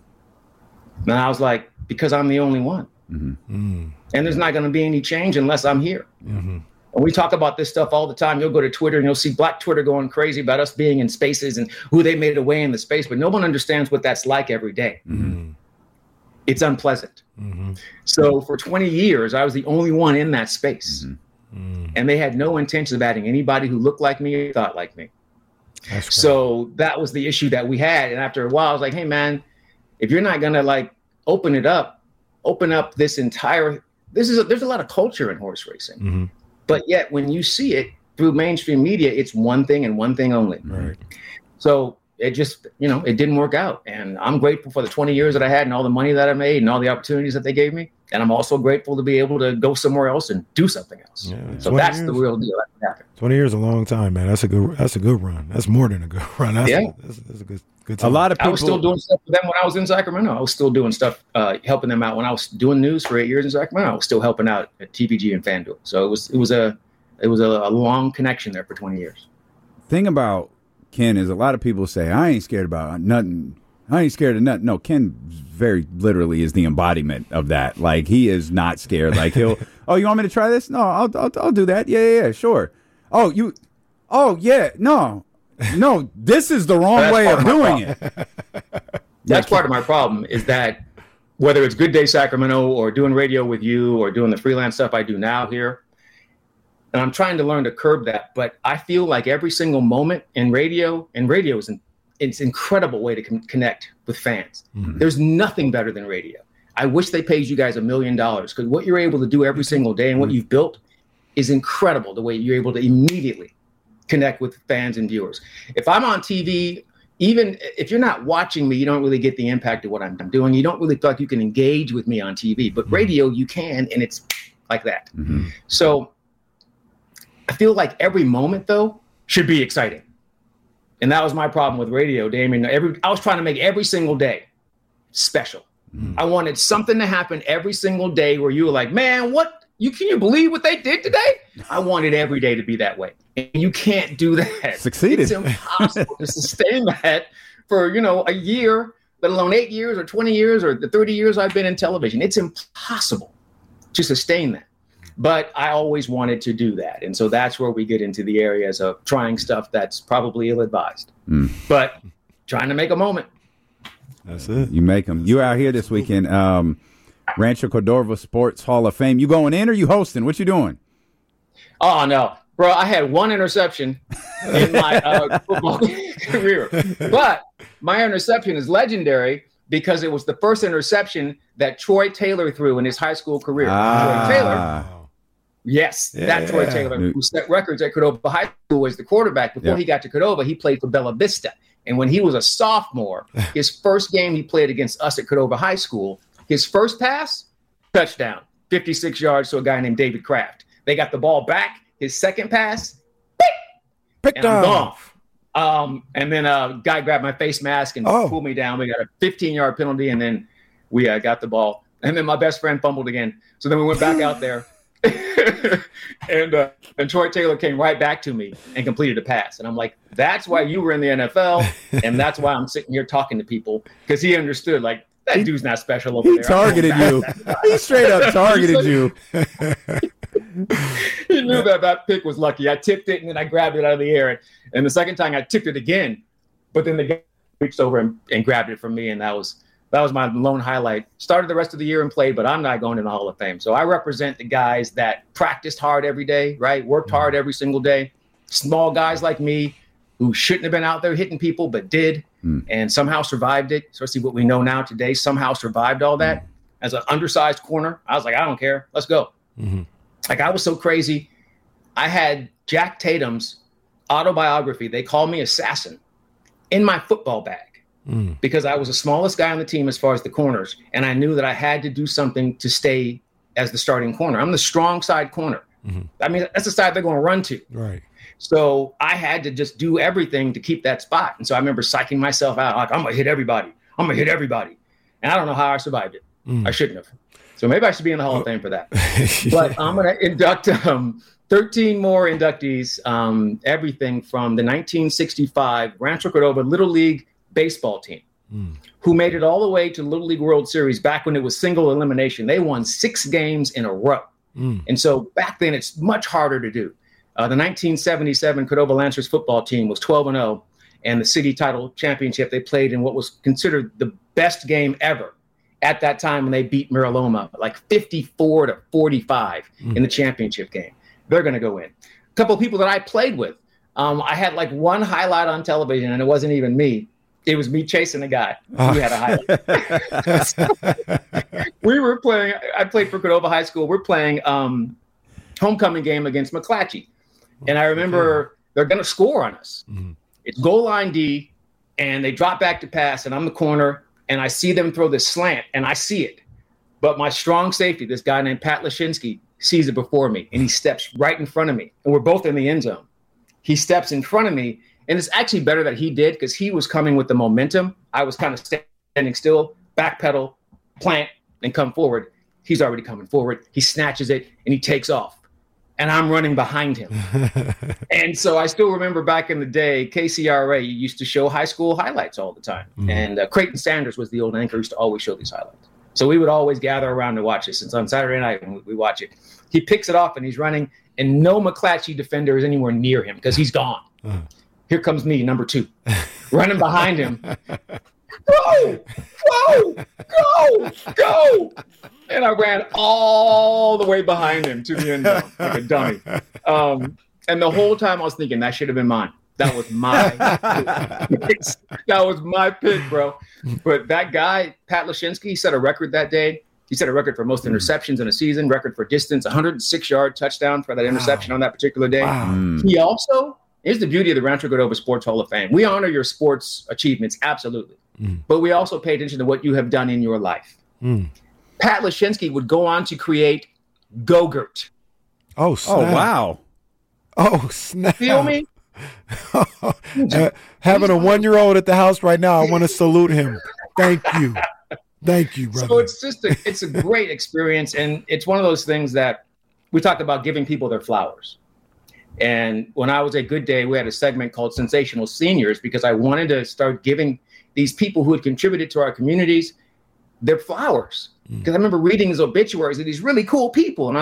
I was like, because I'm the only one. And there's not going to be any change unless I'm here. And we talk about this stuff all the time. You'll go to Twitter and you'll see Black Twitter going crazy about us being in spaces and who they made away in the space. But no one understands what that's like every day. It's unpleasant. So for 20 years, I was the only one in that space. And they had no intention of adding anybody who looked like me or thought like me. So that was the issue that we had. And after a while, I was like, hey, man, if you're not going to open up this entire, there's a lot of culture in horse racing. But yet, when you see it through mainstream media, it's one thing and one thing only. Right. So it just, it didn't work out. And I'm grateful for the 20 years that I had and all the money that I made and all the opportunities that they gave me. And I'm also grateful to be able to go somewhere else and do something else. So that's the real deal. 20 years is a long time, man. That's a good run. That's more than a good run. That's a good time. A lot of people. I was still doing stuff for them when I was in Sacramento. I was still doing stuff, helping them out when I was doing news for 8 years in Sacramento. I was still helping out at TVG and FanDuel. So it was a long connection there for 20 years. Thing about Ken is a lot of people say, I ain't scared about nothing. I ain't scared of nothing. No, Ken very literally is the embodiment of that. Like, he is not scared. Like, he'll, oh, you want me to try this? No, I'll do that. Yeah, sure. Oh, yeah, no, this is the wrong way of doing it. That's part of my problem, is that whether it's Good Day Sacramento or doing radio with you or doing the freelance stuff I do now here, and I'm trying to learn to curb that, but I feel like every single moment in radio is it's an incredible way to connect with fans. There's nothing better than radio. I wish they paid you guys $1 million, because what you're able to do every single day and what you've built is incredible, the way you're able to immediately connect with fans and viewers. If I'm on TV, even if you're not watching me, you don't really get the impact of what I'm doing. You don't really feel like you can engage with me on TV, but radio you can, and it's like that. So I feel like every moment, though, should be exciting. And that was my problem with radio, Damien. I was trying to make every single day special. I wanted something to happen every single day where you were like, man, can you believe what they did today? I wanted every day to be that way. And you can't do that. Succeeded. It's impossible to sustain that for, a year, let alone 8 years or 20 years or the 30 years I've been in television. It's impossible to sustain that. But I always wanted to do that. And so that's where we get into the areas of trying stuff that's probably ill-advised. But trying to make a moment. That's it. You make them. You out here this weekend. Rancho Cordova Sports Hall of Fame. You going in or you hosting? What you doing? Oh, no. Bro, I had one interception in my football career. But my interception is legendary because it was the first interception that Troy Taylor threw in his high school career. Troy Taylor. Yes, that Troy Taylor, who set records at Cordova High School as the quarterback. Before he got to Cordova, he played for Bella Vista. And when he was a sophomore, his first game he played against us at Cordova High School, his first pass, touchdown, 56 yards to a guy named David Kraft. They got the ball back. His second pass, picked off. And then a guy grabbed my face mask and pulled me down. We got a 15-yard penalty, and then we got the ball. And then my best friend fumbled again. So then we went back out there. and Troy Taylor came right back to me and completed a pass. And I'm like, that's why you were in the NFL, and that's why I'm sitting here talking to people, because he understood, like, that dude's not special over there. He targeted you. He straight up targeted you. He knew that pick was lucky. I tipped it, and then I grabbed it out of the air. And the second time I tipped it again, but then the guy reached over and grabbed it from me, and that was my lone highlight. Started the rest of the year and played, but I'm not going to the Hall of Fame. So I represent the guys that practiced hard every day, right? Worked hard every single day. Small guys like me who shouldn't have been out there hitting people, but did, and somehow survived it. Especially what we know now today, somehow survived all that. As an undersized corner, I was like, I don't care. Let's go. Like, I was so crazy. I had Jack Tatum's autobiography, They Call Me Assassin, in my football bag. Because I was the smallest guy on the team as far as the corners, and I knew that I had to do something to stay as the starting corner. I'm the strong side corner. I mean, that's the side they're going to run to. Right. So I had to just do everything to keep that spot. And so I remember psyching myself out, like, I'm going to hit everybody. I'm going to hit everybody. And I don't know how I survived it. I shouldn't have. So maybe I should be in the Hall of Fame for that. But I'm going to induct 13 more inductees, everything from the 1965 Rancho Cordova Little League baseball team, who made it all the way to the Little League World Series back when it was single elimination. They won 6 games in a row. And so back then it's much harder to do. The 1977 Cordova Lancers football team was 12-0, and the city title championship they played in what was considered the best game ever at that time when they beat Miraloma, like 54-45 in the championship game. They're going to go in. A couple of people that I played with, I had like one highlight on television, and it wasn't even me. It was me chasing a guy who had a highlight. We were playing, I played for Cordova High School. We're playing homecoming game against McClatchy. And I remember they're going to score on us. It's goal line D, and they drop back to pass, and I'm the corner, and I see them throw this slant, and I see it. But my strong safety, this guy named Pat Lashinsky, sees it before me, and he steps right in front of me, and we're both in the end zone. He steps in front of me, and it's actually better that he did because he was coming with the momentum. I was kind of standing still, backpedal, plant, and come forward. He's already coming forward. He snatches it, and he takes off. And I'm running behind him. And so I still remember back in the day, KCRA used to show high school highlights all the time. And Creighton Sanders was the old anchor who used to always show these highlights. So we would always gather around to watch this. And so on Saturday night, when we watch it, he picks it off and he's running, and no McClatchy defender is anywhere near him because he's gone. Here comes me, number 2, running behind him. Go, go, go, go. And I ran all the way behind him to the end zone like a dummy. And the whole time I was thinking, that should have been mine. That was my pick. That was my pick, bro. But that guy, Pat Lashinsky, he set a record that day. He set a record for most interceptions in a season, record for distance, 106-yard touchdown for that interception on that particular day. He also, here's the beauty of the Rancho Cordova Sports Hall of Fame. We honor your sports achievements, absolutely. But we also pay attention to what you have done in your life. Pat Lashinsky would go on to create Go-Gurt. Oh, snap. Oh, wow. Oh, snap. Feel me? Having a 1-year-old at the house right now, I want to salute him. Thank you. Thank you, brother. So it's just it's a great experience, and it's one of those things that we talked about giving people their flowers. And when I was at Good Day, we had a segment called Sensational Seniors because I wanted to start giving these people who had contributed to our communities their flowers. Because I remember reading his obituaries of these really cool people, and I'm like,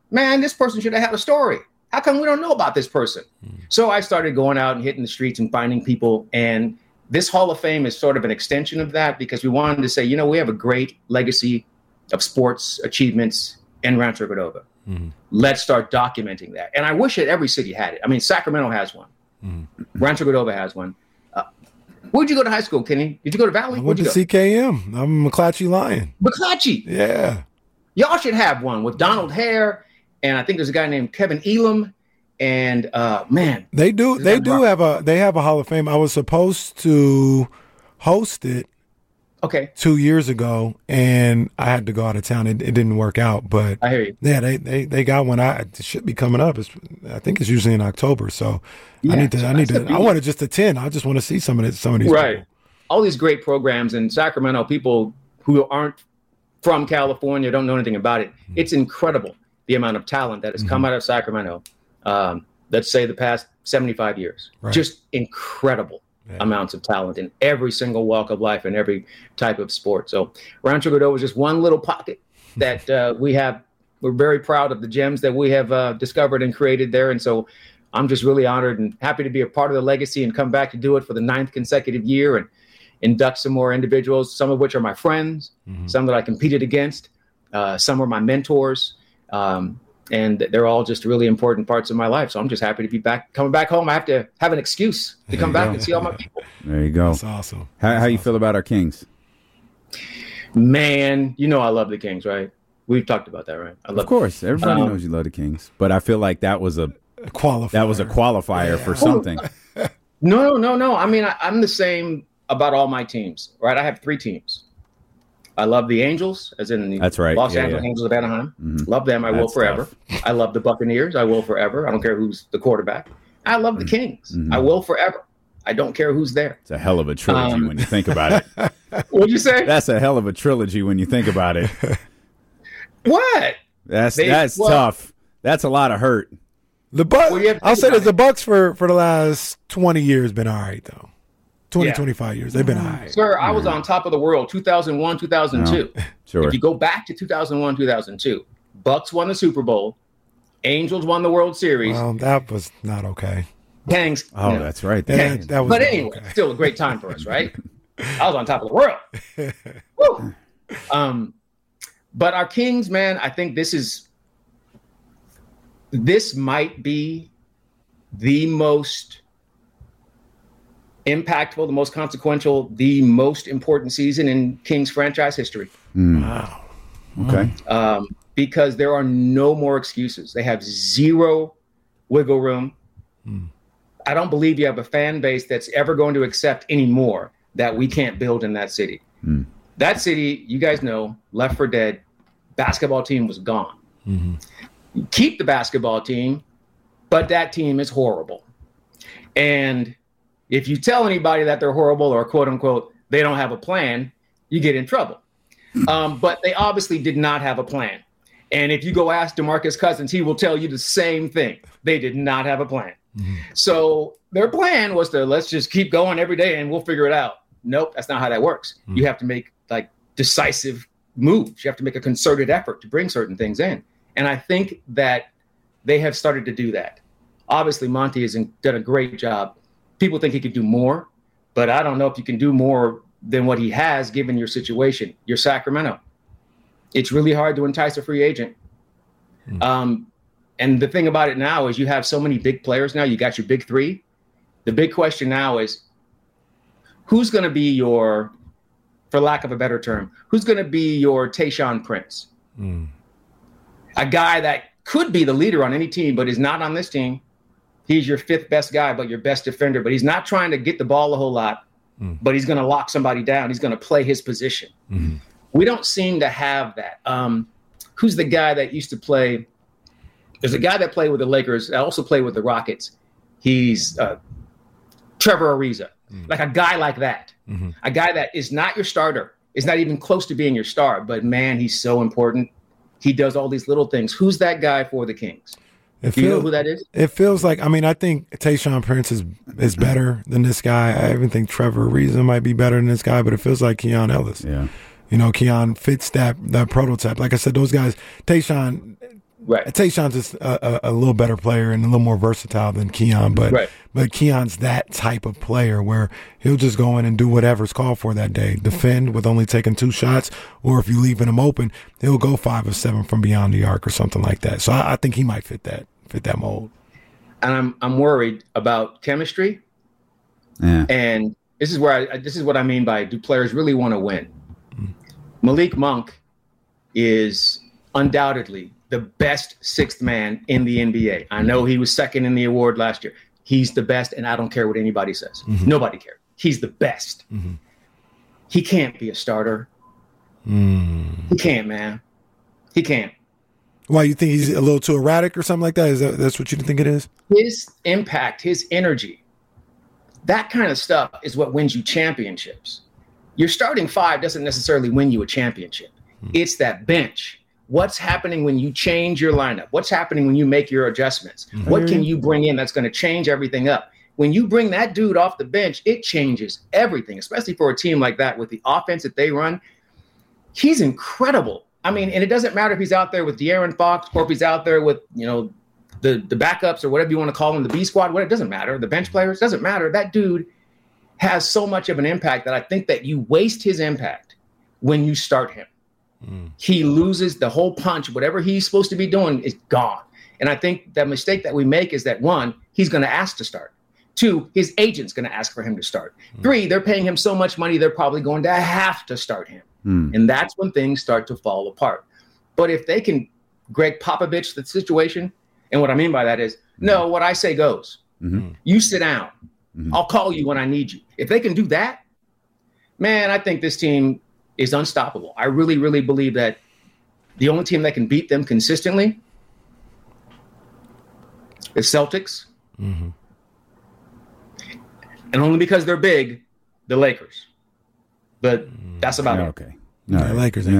man, this person should have had a story. How come we don't know about this person? So I started going out and hitting the streets and finding people. And this Hall of Fame is sort of an extension of that, because we wanted to say, you know, we have a great legacy of sports achievements in Rancho Cordova. Let's start documenting that. And I wish that every city had it. I mean, Sacramento has one. Rancho Cordova has one. Where'd you go to high school, Kenny? Did you go to Valley? I went to CKM. I'm a McClatchy Lion. McClatchy? Yeah. Y'all should have one with Donald Hare, and I think there's a guy named Kevin Elam, and man. They have a Hall of Fame. I was supposed to host it 2 years ago, and I had to go out of town. It didn't work out, but I hear you. Yeah, they got one. It should be coming up. I think it's usually in October. So I need to. I want to just attend. I just want to see some of these. Right. People. All these great programs in Sacramento. People who aren't from California don't know anything about it. It's incredible the amount of talent that has come out of Sacramento. Let's say the past 75 years. Right. Just incredible. Amounts of talent in every single walk of life and every type of sport. So Rancho Cordova is just one little pocket that we have. We're very proud of the gems that we have discovered and created there. And so I'm just really honored and happy to be a part of the legacy and come back to do it for the 9th consecutive year and induct some more individuals, some of which are my friends, some that I competed against, some are my mentors. And they're all just really important parts of my life. So I'm just happy to be coming back home. I have to have an excuse to come back and see all my people. There you go. That's awesome. How you feel about our Kings? Man, you know I love the Kings, right? We've talked about that, right? Of course. Everybody knows you love the Kings. But I feel like that was a qualifier. That was a qualifier for something. No. I mean, I'm the same about all my teams, right? I have 3 teams. I love the Angels, as in the That's right. Los Angeles Angels of Anaheim. Love them. I will forever. I love the Buccaneers. I will forever. I don't care who's the quarterback. I love the Kings. I will forever. I don't care who's there. It's a hell of a trilogy when you think about it. What'd you say? That's a hell of a trilogy when you think about it. What? That's tough. That's a lot of hurt. The Bucks. I'll say that the Bucks for the last 20 years been all right though. 25 years. They've been all right. Sir, I was on top of the world 2001, 2002. No, sure. If you go back to 2001, 2002, Bucks won the Super Bowl. Angels won the World Series. Well, that was not okay. Kangs. Oh, that's right. That was but anyway, still a great time for us, right? I was on top of the world. Woo. But our Kings, man, I think this might be the most impactful, the most consequential, the most important season in Kings franchise history. Wow. Okay. Because there are no more excuses. They have zero wiggle room. I don't believe you have a fan base that's ever going to accept anymore that we can't build in that city. That city, you guys know, left for dead. Basketball team was gone. Keep the basketball team, but that team is horrible. And if you tell anybody that they're horrible or quote unquote, they don't have a plan, you get in trouble. But they obviously did not have a plan. And if you go ask DeMarcus Cousins, he will tell you the same thing. They did not have a plan. So their plan was to let's just keep going every day and we'll figure it out. Nope, that's not how that works. You have to make like decisive moves. You have to make a concerted effort to bring certain things in. And I think that they have started to do that. Obviously, Monty has done a great job. People think he could do more, but I don't know if you can do more than what he has given your situation. You're Sacramento. It's really hard to entice a free agent. And the thing about it now is you have so many big players now. You got your big 3. The big question now is who's going to be your, for lack of a better term, who's going to be your Tayshaun Prince? A guy that could be the leader on any team, but is not on this team. He's your 5th best guy, but your best defender. But he's not trying to get the ball a whole lot, but he's going to lock somebody down. He's going to play his position. We don't seem to have that. Who's the guy that used to play? There's a guy that played with the Lakers. I also played with the Rockets. He's Trevor Ariza. Like a guy like that. A guy that is not your starter. Is not even close to being your star. But, man, he's so important. He does all these little things. Who's that guy for the Kings? Do you know who that is? It feels like, I mean, I think Tayshaun Prince is better than this guy. I even think Trevor Ariza might be better than this guy, but it feels like Keon Ellis. Yeah. You know, Keon fits that prototype. Like I said, those guys, Tayshaun Right. Tayshaun's just a little better player and a little more versatile than Keon, but Keon's that type of player where he'll just go in and do whatever's called for that day. Defend with only taking 2 shots, or if you leaving him open, he'll go 5 of 7 from beyond the arc or something like that. So I think he might fit that mold. And I'm worried about chemistry. Yeah. And this is where this is what I mean by, do players really want to win? Malik Monk is undoubtedly the best 6th man in the NBA. I know he was 2nd in the award last year. He's the best, and I don't care what anybody says. Mm-hmm. Nobody cares. He's the best. Mm-hmm. He can't be a starter. He can't, man. He can't. Why, you think he's a little too erratic or something like that? That's what you think it is? His impact, his energy, that kind of stuff is what wins you championships. Your starting 5 doesn't necessarily win you a championship. It's that bench. What's happening when you change your lineup? What's happening when you make your adjustments? Mm-hmm. What can you bring in that's going to change everything up? When you bring that dude off the bench, it changes everything, especially for a team like that with the offense that they run. He's incredible. I mean, and it doesn't matter if he's out there with De'Aaron Fox or if he's out there with, the backups or whatever you want to call them, the B squad, it doesn't matter. The bench players, doesn't matter. That dude has so much of an impact that I think that you waste his impact when you start him. He loses the whole punch. Whatever he's supposed to be doing is gone. And I think the mistake that we make is that, 1, he's going to ask to start. 2, his agent's going to ask for him to start. 3, they're paying him so much money, they're probably going to have to start him. And that's when things start to fall apart. But if they can Greg Popovich the situation, and what I mean by that is, no, what I say goes. You sit down. I'll call you when I need you. If they can do that, man, I think this team is unstoppable. I really, really believe that the only team that can beat them consistently is Celtics. And only because they're big, the Lakers. But that's about it. Okay. No, the Lakers. The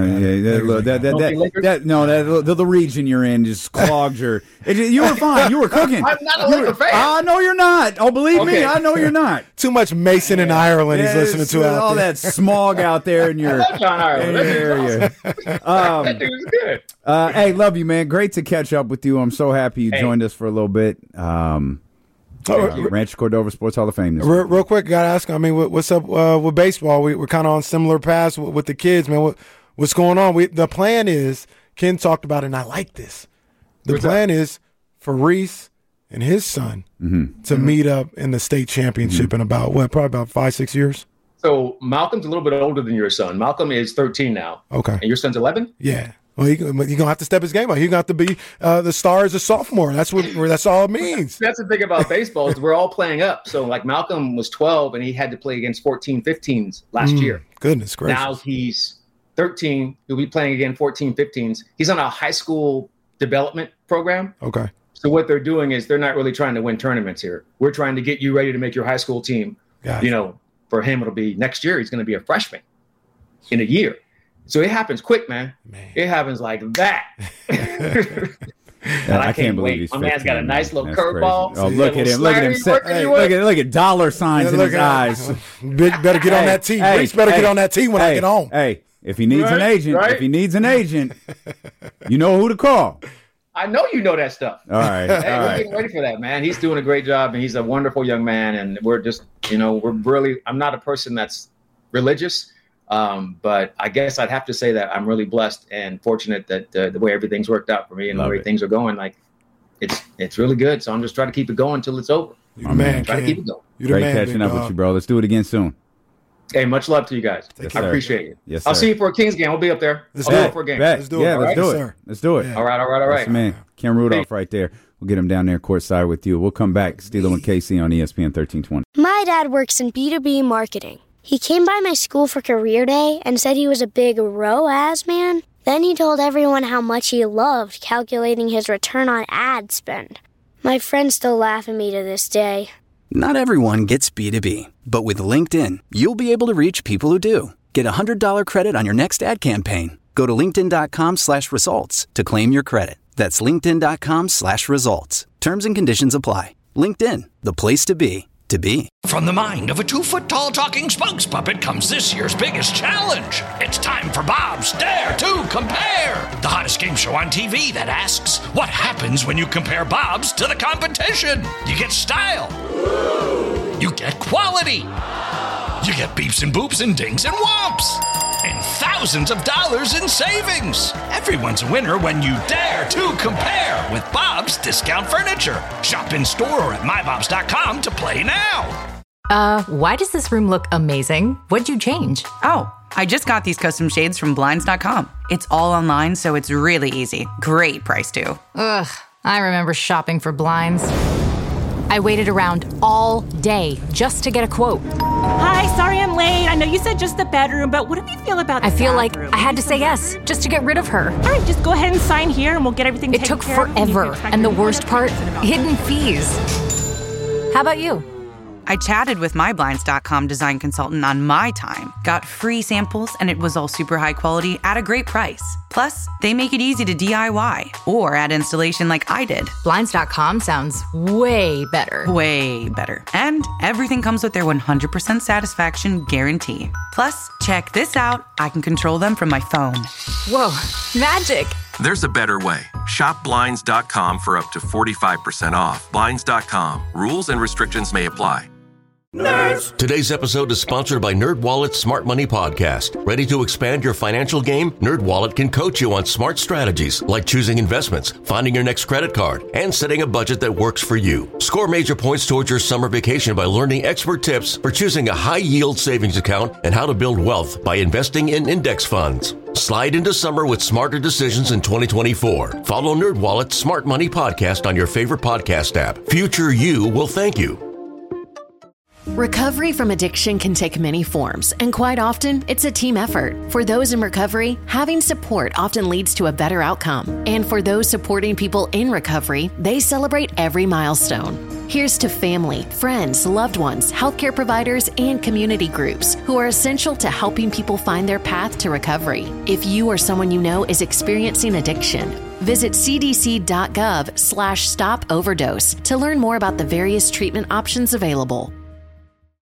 region you're in just clogged your. You were fine. You were cooking. I'm not a Laker fan. I know you're not. Oh, believe me, I know you're not. Too much Mason in Ireland he's listening to out all there. That smog out there in your John Ireland. area. That dude's good. Hey, love you, man. Great to catch up with you. I'm so happy you joined us for a little bit. Rancho Cordova Sports Hall of Fame. Real quick, gotta ask. I mean, what's up with baseball? We're kind of on similar paths with the kids, man. What's going on? The plan is, Ken talked about it, and I like this. The plan is for Reese and his son to meet up in the state championship in about probably about 5-6 years. So Malcolm's a little bit older than your son. Malcolm is 13 now. Okay, and your son's 11. Yeah. Well, he's going to have to step his game up. He's going to have to be the star as a sophomore. That's all it means. That's the thing about baseball is we're all playing up. So, like, Malcolm was 12, and he had to play against 14, 15s last year. Goodness gracious. Now he's 13. He'll be playing again 14, 15s. He's on a high school development program. Okay. So what they're doing is they're not really trying to win tournaments here. We're trying to get you ready to make your high school team. Gotcha. For him, it'll be next year. He's going to be a freshman in a year. So it happens quick, man. It happens like that. I can't believe he's 15. My man's got a nice little curveball. Oh, look at him. Look at him. Look at dollar signs in his eyes. Better get on that tee. Reese better get on that tee when I get home. Hey, if he needs an agent, you know who to call. I know you know that stuff. All right. We're getting ready for that, man. He's doing a great job, and he's a wonderful young man. And we're just, I'm not a person that's religious. But I guess I'd have to say that I'm really blessed and fortunate that the way everything's worked out for me and the way things are going, like it's really good. So I'm just trying to keep it going until it's over. You're the man. Try to keep it going. Great catching up with you, bro. Let's do it again soon. Hey, much love to you guys. I appreciate it. Yes, I'll see you for a Kings game. We'll be up there. Let's do it for a game. Let's do it. Yeah, let's do it. Yeah. All right. That's man. Ken Rudolph right there. We'll get him down there courtside with you. We'll come back. Steelo and KC on ESPN 1320. My dad works in B2B marketing. He came by my school for career day and said he was a big ROAS man. Then he told everyone how much he loved calculating his return on ad spend. My friends still laugh at me to this day. Not everyone gets B2B, but with LinkedIn, you'll be able to reach people who do. Get a $100 credit on your next ad campaign. Go to linkedin.com/results to claim your credit. That's linkedin.com/results. Terms and conditions apply. LinkedIn, the place to be, to be. From the mind of a 2-foot-tall talking spokes puppet comes this year's biggest challenge. It's time for Bob's Dare to Compare, the hottest game show on TV that asks, what happens when you compare Bob's to the competition? You get style. You get quality. You get beeps and boops and dings and whomps. And thousands of dollars in savings. Everyone's a winner when you dare to compare with Bob's Discount Furniture. Shop in store or at mybobs.com to play now. Why does this room look amazing? What'd you change? Oh, I just got these custom shades from Blinds.com. It's all online, so it's really easy. Great price, too. Ugh, I remember shopping for blinds. I waited around all day just to get a quote. Hi, sorry I'm late. I know you said just the bedroom, but what do you feel about the I feel bathroom? like I had to say yes just to get rid of her. All right, just go ahead and sign here and we'll get everything taken care of. It took forever, and the worst part, hidden fees. How about you? I chatted with my Blinds.com design consultant on my time, got free samples, and it was all super high quality at a great price. Plus, they make it easy to DIY or add installation like I did. Blinds.com sounds way better. Way better. And everything comes with their 100% satisfaction guarantee. Plus, check this out. I can control them from my phone. Whoa, magic. There's a better way. Shop Blinds.com for up to 45% off. Blinds.com. Rules and restrictions may apply. Nerds! Today's episode is sponsored by NerdWallet's Smart Money Podcast. Ready to expand your financial game? NerdWallet can coach you on smart strategies like choosing investments, finding your next credit card, and setting a budget that works for you. Score major points towards your summer vacation by learning expert tips for choosing a high-yield savings account and how to build wealth by investing in index funds. Slide into summer with smarter decisions in 2024. Follow NerdWallet's Smart Money Podcast on your favorite podcast app. Future you will thank you. Recovery from addiction can take many forms, and quite often, it's a team effort. For those in recovery, having support often leads to a better outcome. And for those supporting people in recovery, they celebrate every milestone. Here's to family, friends, loved ones, healthcare providers, and community groups who are essential to helping people find their path to recovery. If you or someone you know is experiencing addiction, visit cdc.gov/stop overdose to learn more about the various treatment options available.